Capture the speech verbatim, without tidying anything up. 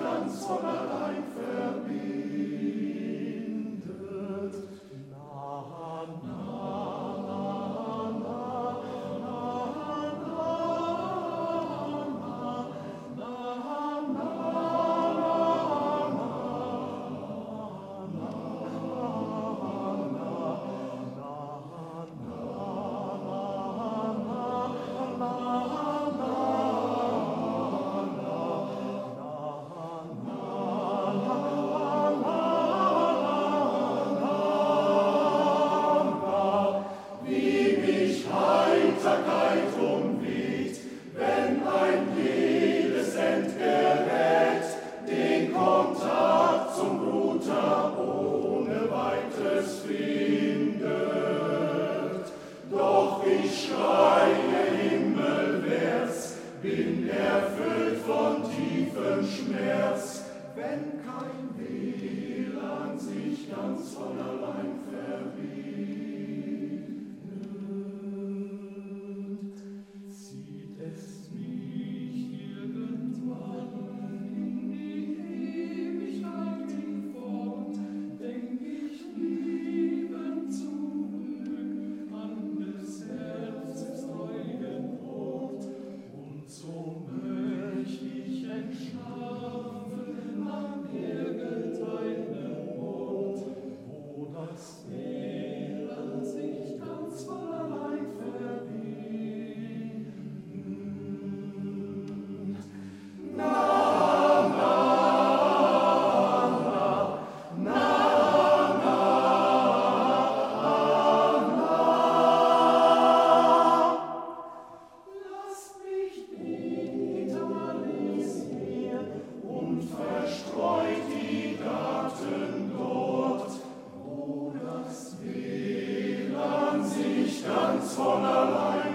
ganz von allein verbindet. Na, na, na, na, na, na, na, na, Heiterkeit umweht, wenn ein jedes entgerät, den Kontakt zum Bruder ohne weiteres findet. Doch ich schreie himmelwärts, bin erfüllt von tiefem Schmerz, wenn kein W L A N sich ganz von allein verbindet. Verstreut die Daten dort, wo das W L A N sich ganz von allein